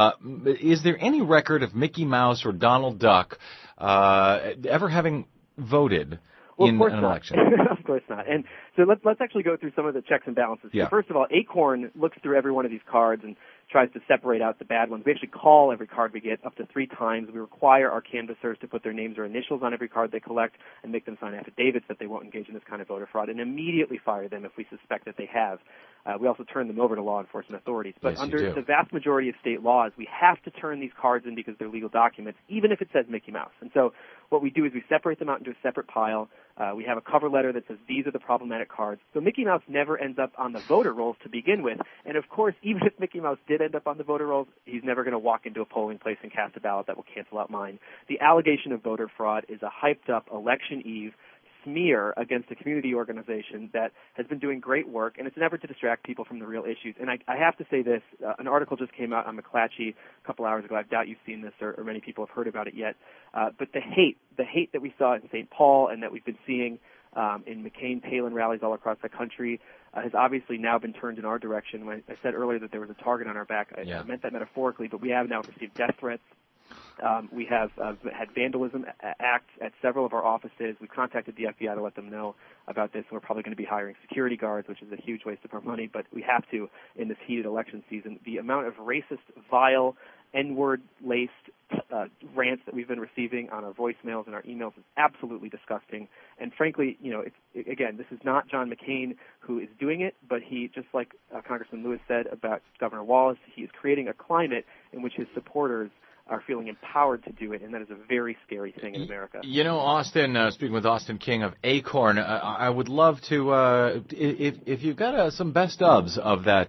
Is there any record of Mickey Mouse or Donald Duck ever having voted in an election? Of course not. And so let's actually go through some of the checks and balances. Yeah. So first of all, Acorn looks through every one of these cards and tries to separate out the bad ones. We actually call every card we get up to 3 times. We require our canvassers to put their names or initials on every card they collect and make them sign affidavits that they won't engage in this kind of voter fraud, and immediately fire them if we suspect that they have. We also turn them over to law enforcement authorities. But yes, under the vast majority of state laws, we have to turn these cards in because they're legal documents, even if it says Mickey Mouse. And so what we do is we separate them out into a separate pile. We have a cover letter that says these are the problematic cards. So Mickey Mouse never ends up on the voter rolls to begin with. And of course, even if Mickey Mouse did end up on the voter rolls, he's never going to walk into a polling place and cast a ballot that will cancel out mine. The allegation of voter fraud is a hyped-up election eve smear against a community organization that has been doing great work, and it's an effort to distract people from the real issues. And I have to say this, an article just came out on McClatchy a couple hours ago. I doubt you've seen this or many people have heard about it yet. But the hate that we saw in St. Paul and that we've been seeing in McCain-Palin rallies all across the country has obviously now been turned in our direction. When I said earlier that there was a target on our back, I meant that metaphorically, but we have now received death threats. We have had vandalism acts at several of our offices. We've contacted the FBI to let them know about this. We're probably going to be hiring security guards, which is a huge waste of our money, but we have to in this heated election season. The amount of racist, vile, N-word-laced rants that we've been receiving on our voicemails and our emails is absolutely disgusting. And frankly, again, this is not John McCain who is doing it, but he, just like Congressman Lewis said about Governor Wallace, he is creating a climate in which his supporters are feeling empowered to do it, and that is a very scary thing in America. Austin, speaking with Austin King of Acorn, I would love to, if you've got some best ofs of that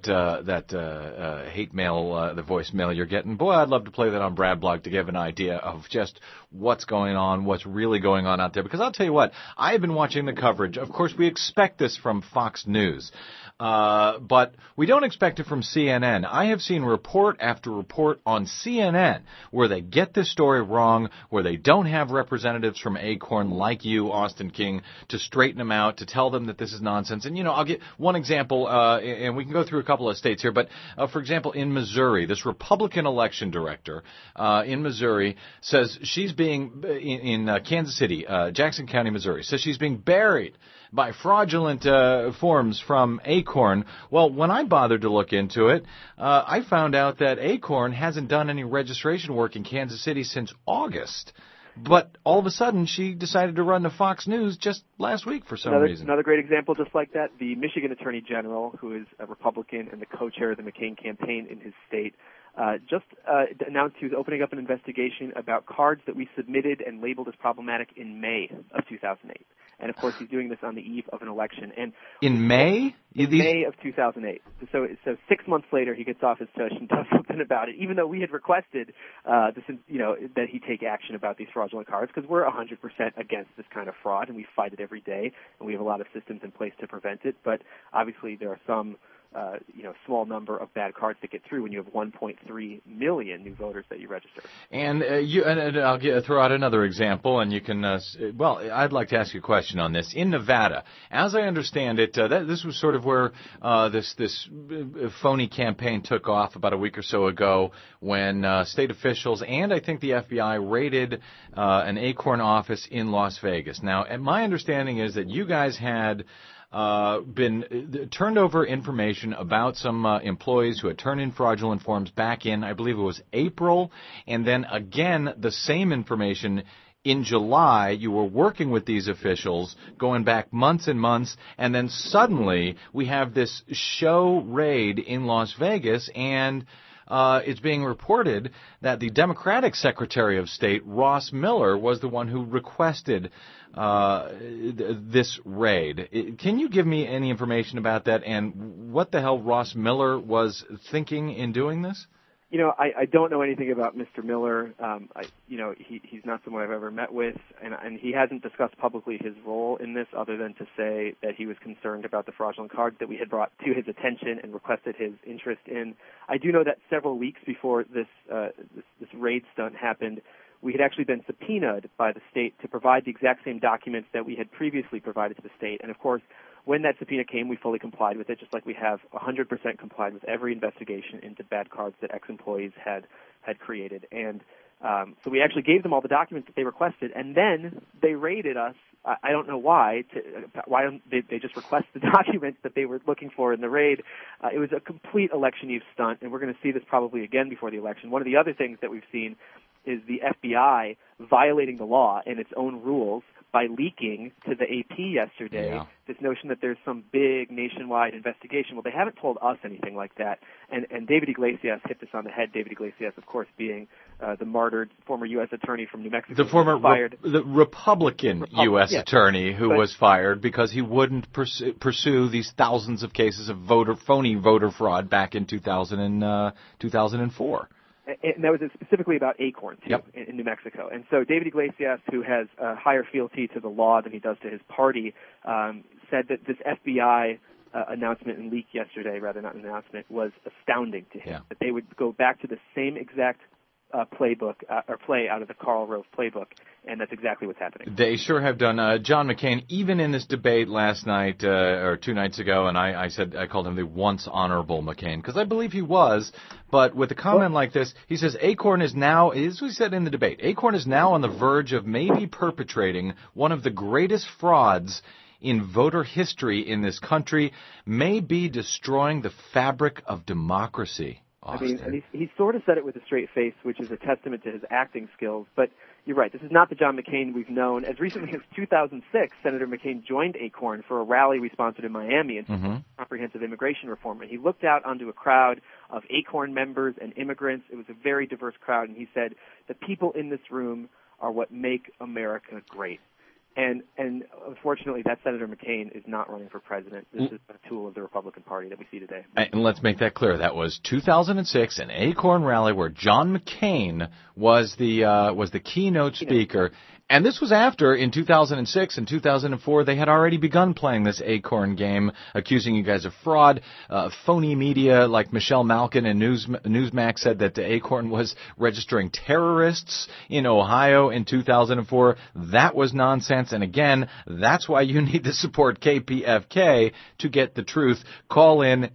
hate mail, the voicemail you're getting, boy, I'd love to play that on Brad Blog to give an idea of just what's going on, what's really going on out there. Because I'll tell you what, I have been watching the coverage. Of course, we expect this from Fox News. But we don't expect it from CNN. I have seen report after report on CNN where they get this story wrong, where they don't have representatives from Acorn like you, Austin King, to straighten them out, to tell them that this is nonsense. And, I'll get one example, and we can go through a couple of states here, but, for example, in Missouri, this Republican election director in Missouri says she's being, in Kansas City, Jackson County, Missouri, says she's being buried by fraudulent forms from Acorn. Well, when I bothered to look into it, I found out that Acorn hasn't done any registration work in Kansas City since August. But all of a sudden, she decided to run to Fox News just last week for some reason. Another great example just like that, the Michigan Attorney General, who is a Republican and the co-chair of the McCain campaign in his state, just announced he was opening up an investigation about cards that we submitted and labeled as problematic in May of 2008. And, of course, he's doing this on the eve of an election. And in May? May of 2008. So 6 months later, he gets off his tush and does something about it, even though we had requested that he take action about these fraudulent cards, because we're 100% against this kind of fraud, and we fight it every day, and we have a lot of systems in place to prevent it. But obviously, there are some small number of bad cards that get through when you have 1.3 million new voters that you register. And I'll throw out another example, and you can, I'd like to ask you a question on this. In Nevada, as I understand it, this was sort of where this phony campaign took off about a week or so ago when state officials and I think the FBI raided an Acorn office in Las Vegas. Now, my understanding is that you guys had been turned over information about some employees who had turned in fraudulent forms back in, I believe it was April, and then again the same information in July. You were working with these officials going back months and months, and then suddenly we have this show raid in Las Vegas, and it's being reported that the Democratic Secretary of State, Ross Miller, was the one who requested this raid. Can you give me any information about that and what the hell Ross Miller was thinking in doing this? I don't know anything about Mr. Miller. He's not someone I've ever met with, and he hasn't discussed publicly his role in this other than to say that he was concerned about the fraudulent cards that we had brought to his attention and requested his interest in. I do know that several weeks before this raid stunt happened, we had actually been subpoenaed by the state to provide the exact same documents that we had previously provided to the state. And, of course, when that subpoena came, we fully complied with it, just like we have 100% complied with every investigation into bad cards that ex-employees had created. And so we actually gave them all the documents that they requested, and then they raided us. I don't know why. Why don't they just request the documents that they were looking for in the raid? It was a complete election eve stunt, and we're going to see this probably again before the election. One of the other things that we've seen is the FBI violating the law and its own rules by leaking to the AP yesterday this notion that there's some big nationwide investigation. Well, they haven't told us anything like that. And David Iglesias hit this on the head. David Iglesias, of course, being the martyred former U.S. attorney from New Mexico. The former fired. The Republican U.S. attorney who was fired because he wouldn't pursue these thousands of cases of phony voter fraud back in 2004. And that was specifically about Acorn, too, in New Mexico. And so David Iglesias, who has a higher fealty to the law than he does to his party, said that this FBI announcement and leak yesterday, rather not an announcement, was astounding to him. That they would go back to the same exact playbook or play out of the Karl Rove playbook, and that's exactly what's happening. They sure have done. John McCain, even in this debate last night or 2 nights ago, and I called him the once honorable McCain because I believe he was, but with a comment like this, he says Acorn is now, as we said in the debate, Acorn is now on the verge of maybe perpetrating one of the greatest frauds in voter history in this country, may be destroying the fabric of democracy. Austin. I mean, he sort of said it with a straight face, which is a testament to his acting skills. But you're right, this is not the John McCain we've known. As recently as 2006, Senator McCain joined Acorn for a rally we sponsored in Miami in comprehensive immigration reform. And he looked out onto a crowd of Acorn members and immigrants. It was a very diverse crowd. And he said, the people in this room are what make America great. And unfortunately, that Senator McCain is not running for president. This is a tool of the Republican Party that we see today. And let's make that clear. That was 2006, an Acorn rally where John McCain was the keynote speaker. And this was after, in 2006 and 2004, they had already begun playing this Acorn game, accusing you guys of fraud. Phony media like Michelle Malkin and Newsmax said that Acorn was registering terrorists in Ohio in 2004. That was nonsense. And again, that's why you need to support KPFK to get the truth. Call in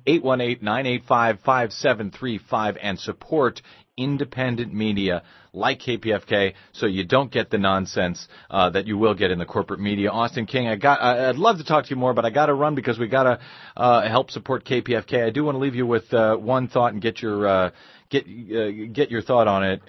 818-985-5735 and support independent media like KPFK, so you don't get the nonsense that you will get in the corporate media. Austin King, I'd love to talk to you more, but I got to run because we got to help support KPFK. I do want to leave you with one thought and get your thought on it.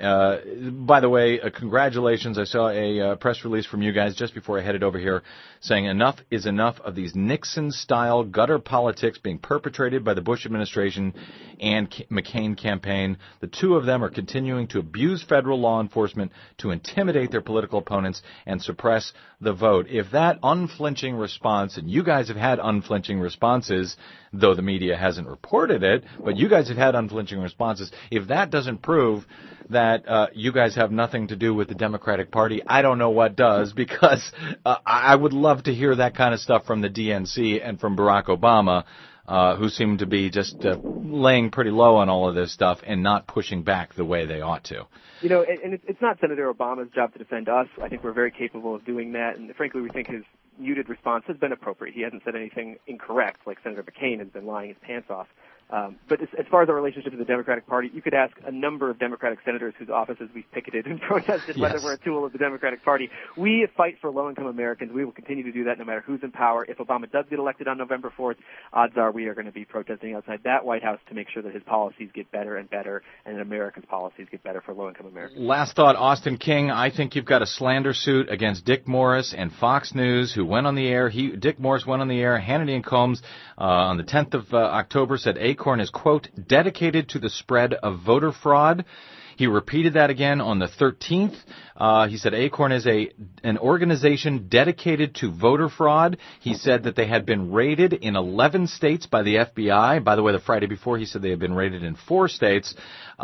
By the way, congratulations. I saw a press release from you guys just before I headed over here saying enough is enough of these Nixon-style gutter politics being perpetrated by the Bush administration and McCain campaign. The two of them are continuing to abuse federal law enforcement to intimidate their political opponents and suppress the vote. If that unflinching response, and you guys have had unflinching responses, though the media hasn't reported it, but you guys have had unflinching responses. If that doesn't prove that you guys have nothing to do with the Democratic Party, I don't know what does, because I would love to hear that kind of stuff from the DNC and from Barack Obama, who seem to be just laying pretty low on all of this stuff and not pushing back the way they ought to. You know, and it's not Senator Obama's job to defend us. I think we're very capable of doing that, and frankly, we think his muted response has been appropriate. He hasn't said anything incorrect, like Senator McCain has been lying his pants off. But as far as our relationship to the Democratic Party, you could ask a number of Democratic senators whose offices we've picketed and protested whether we're a tool of the Democratic Party. We fight for low-income Americans. We will continue to do that no matter who's in power. If Obama does get elected on November 4th, odds are we are going to be protesting outside that White House to make sure that his policies get better and better and that Americans' policies get better for low-income Americans. Last thought, Austin King, I think you've got a slander suit against Dick Morris and Fox News, who went on the air. Dick Morris went on the air. Hannity and Combs on the 10th of October said Acorn is, quote, dedicated to the spread of voter fraud. He repeated that again on the 13th. He said Acorn is an organization dedicated to voter fraud. He said that they had been raided in 11 states by the FBI. By the way, the Friday before, he said they had been raided in 4 states.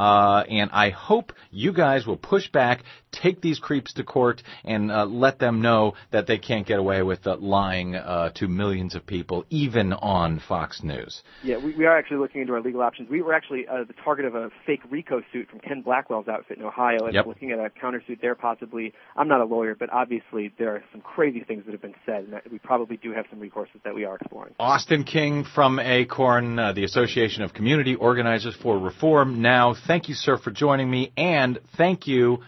And I hope you guys will push back, take these creeps to court, and let them know that they can't get away with lying to millions of people, even on Fox News. Yeah, we are actually looking into our legal options. We were actually the target of a fake RICO suit from Ken Blackwell's outfit in Ohio, and looking at a countersuit there possibly. I'm not a lawyer, but obviously there are some crazy things that have been said, and we probably do have some recourses that we are exploring. Austin King from Acorn, the Association of Community Organizers for Reform. Now, thank you, sir, for joining me, and thank you,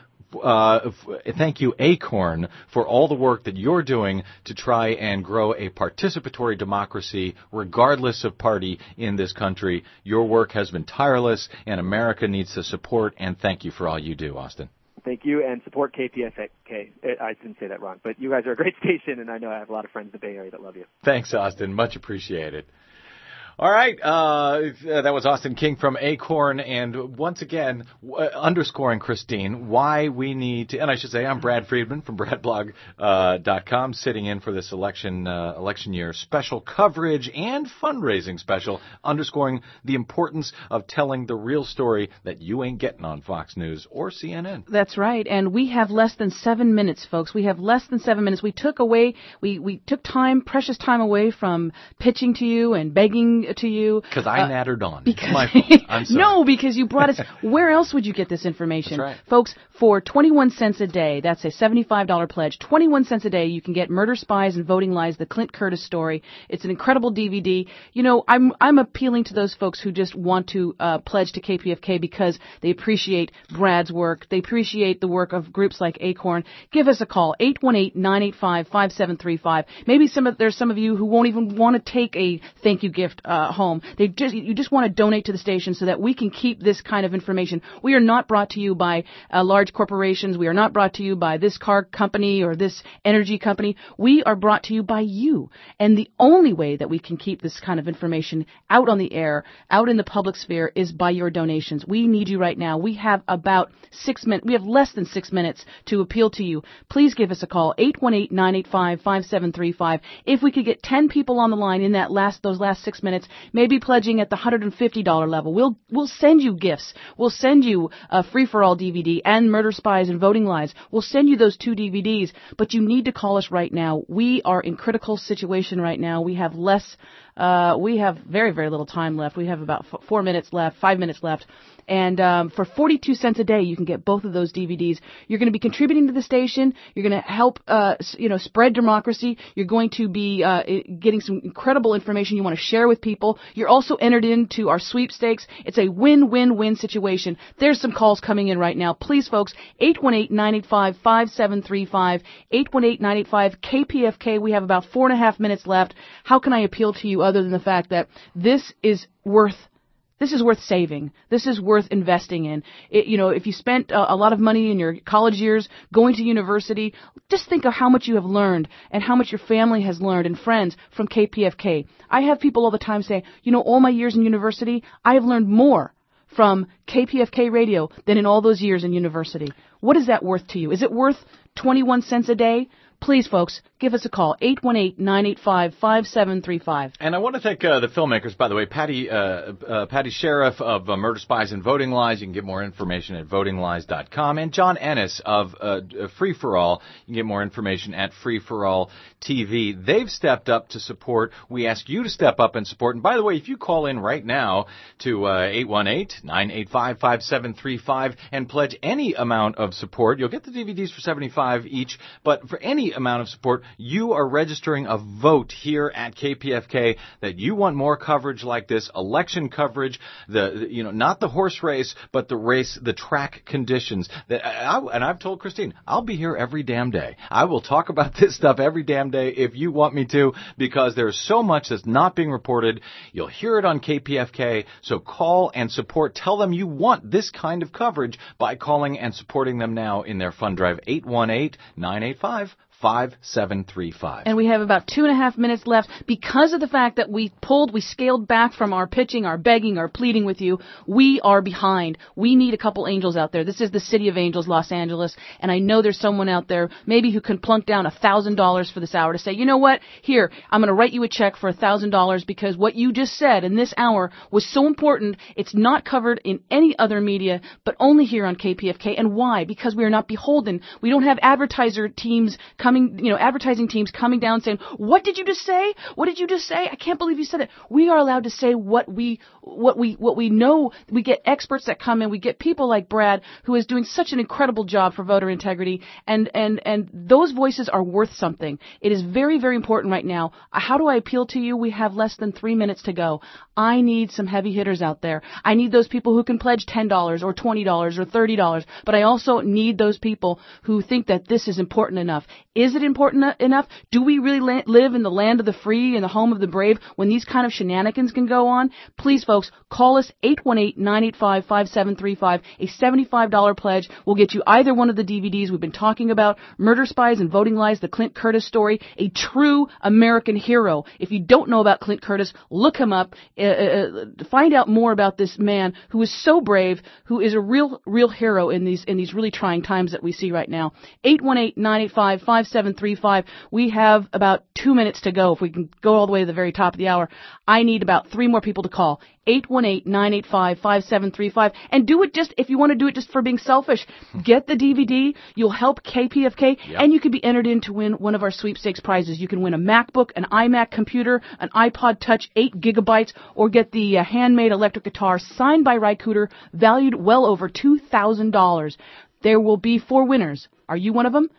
Acorn, for all the work that you're doing to try and grow a participatory democracy, regardless of party, in this country. Your work has been tireless, and America needs the support, and thank you for all you do, Austin. Thank you, and support KPFK. I didn't say that wrong, but you guys are a great station, and I know I have a lot of friends in the Bay Area that love you. Thanks, Austin. Much appreciated. All right, that was Austin King from Acorn, and once again, underscoring, Christine, why we need to, and I should say I'm Brad Friedman from BradBlog.com, sitting in for this election year special coverage and fundraising special, underscoring the importance of telling the real story that you ain't getting on Fox News or CNN. That's right, and we have less than 7 minutes, folks. We have less than 7 minutes. We took time, precious time away from pitching to you and begging to you. Because I nattered on. I'm sorry. No, because you brought us. Where else would you get this information? That's right. Folks, for 21 cents a day, that's a $75 pledge, 21 cents a day, you can get Murder, Spies, and Voting Lies, the Clint Curtis story. It's an incredible DVD. You know, I'm appealing to those folks who just want to pledge to KPFK because they appreciate Brad's work. They appreciate the work of groups like Acorn. Give us a call, 818-985-5735. Maybe there's some of you who won't even want to take a thank you gift home. You just want to donate to the station so that we can keep this kind of information. We are not brought to you by large corporations. We are not brought to you by this car company or this energy company. We are brought to you by you. And the only way that we can keep this kind of information out on the air, out in the public sphere, is by your donations. We need you right now. We have about 6 minutes. We have less than 6 minutes to appeal to you. Please give us a call, 818-985-5735. If we could get 10 people on the line in those last 6 minutes, minutes, maybe pledging at the $150 level. We'll send you gifts. We'll send you a Free-for-All DVD and Murder Spies and Voting Lies. We'll send you those 2 DVDs, but you need to call us right now. We are in critical situation right now. We have we have very, very little time left. We have about 4 minutes left, 5 minutes left. And for 42 cents a day, you can get both of those DVDs. You're going to be contributing to the station. You're going to help, spread democracy. You're going to be getting some incredible information you want to share with people. You're also entered into our sweepstakes. It's a win-win-win situation. There's some calls coming in right now. Please, folks, 818-985-5735, 818-985-KPFK. We have about 4.5 minutes left. How can I appeal to you other than the fact that this is worth saving. This is worth investing in. If you spent a lot of money in your college years going to university, just think of how much you have learned and how much your family has learned and friends from KPFK. I have people all the time say, all my years in university, I have learned more from KPFK radio than in all those years in university. What is that worth to you? Is it worth 21 cents a day? Please, folks, give us a call, 818-985-5735. And I want to thank the filmmakers, by the way, Patty Sheriff of Murder Spies and Voting Lies. You can get more information at votinglies.com. And John Ennis of Free-for-All. You can get more information at Free-for-All TV. They've stepped up to support. We ask you to step up and support. And by the way, if you call in right now to 818-985-5735 and pledge any amount of support, you'll get the DVDs for $75 each, but for any amount of support, you are registering a vote here at KPFK that you want more coverage like this, election coverage, not the horse race, but the track conditions. And I've told Christine, I'll be here every damn day. I will talk about this stuff every damn day if you want me to, because there's so much that's not being reported. You'll hear it on KPFK, so call and support. Tell them you want this kind of coverage by calling and supporting them now in their fund drive, 818-985-5735. And we have about 2.5 minutes left. Because of the fact that we scaled back from our pitching, our begging, our pleading with you, we are behind. We need a couple angels out there. This is the City of Angels, Los Angeles, and I know there's someone out there maybe who can plunk down $1,000 for this hour to say, you know what, here, I'm going to write you a check for $1,000 because what you just said in this hour was so important. It's not covered in any other media, but only here on KPFK. And why? Because we are not beholden. We don't have advertising teams coming down saying, what did you just say? What did you just say? I can't believe you said it. We are allowed to say what we know. We get experts that come in. We get people like Brad, who is doing such an incredible job for voter integrity, and those voices are worth something. It is very, very important right now. How do I appeal to you? We have less than 3 minutes to go. I need some heavy hitters out there. I need those people who can pledge $10 or $20 or $30, but I also need those people who think that this is important enough. Is it important enough? Do we really live in the land of the free and the home of the brave when these kind of shenanigans can go on? Please, folks, call us 818-985-5735. A $75 pledge will get you either one of the DVDs we've been talking about, Murder Spies and Voting Lies, the Clint Curtis story, a true American hero. If you don't know about Clint Curtis, look him up. Find out more about this man who is so brave, who is a real hero in these really trying times that we see right now. 818-985-5735. We have about 2 minutes to go. If we can go all the way to the very top of the hour, I need about 3 more people to call. 818-985-5735. And do it just, if you want to do it just for being selfish, get the DVD. You'll help KPFK, and you could be entered in to win one of our sweepstakes prizes. You can win a MacBook, an iMac computer, an iPod Touch 8 gigabytes, or get the handmade electric guitar signed by Rycooter, valued well over $2,000. There will be 4 winners. Are you one of them?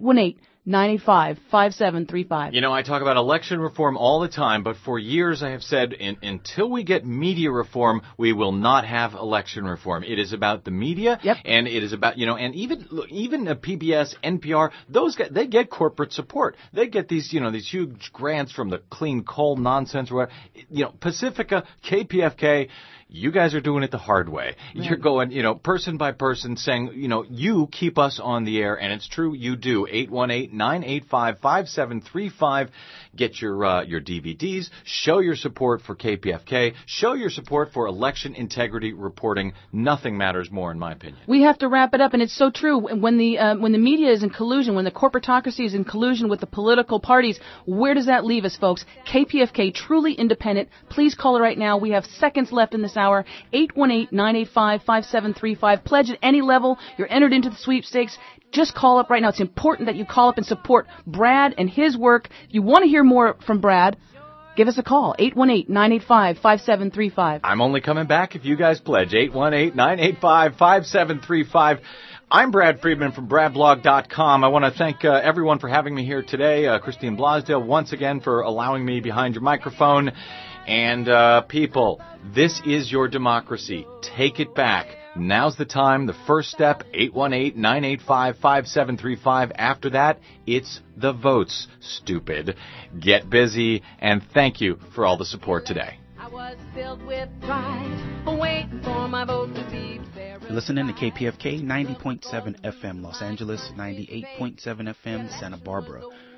818-985-5735. I talk about election reform all the time, but for years I have said until we get media reform, we will not have election reform. It is about the media, and it is about, and even PBS, NPR, those guys, they get corporate support. They get these, these huge grants from the clean coal nonsense or whatever. Pacifica, KPFK, you guys are doing it the hard way. Right. You're going, person by person saying, you keep us on the air, and it's true, you do. 818-985-5735. 818-985-5735. Get your DVDs. Show your support for KPFK. Show your support for election integrity reporting. Nothing matters more, in my opinion. We have to wrap it up, and it's so true. When the media is in collusion, when the corporatocracy is in collusion with the political parties, where does that leave us, folks? KPFK, truly independent. Please call it right now. We have seconds left in this hour. 818-985-5735. Pledge at any level. You're entered into the sweepstakes. Just call up right now. It's important that you call up and support Brad and his work. If you want to hear more from Brad, give us a call, 818-985-5735. I'm only coming back if you guys pledge, 818-985-5735. I'm Brad Friedman from BradBlog.com. I want to thank everyone for having me here today. Christine Blasdale, once again, for allowing me behind your microphone. And people, this is your democracy. Take it back. Now's the time, the first step, 818-985-5735. After that, it's the votes, stupid. Get busy, and thank you for all the support today. I was filled with pride, waiting for my vote to be fair. You're listening to KPFK 90.7 FM Los Angeles, 98.7 FM Santa Barbara.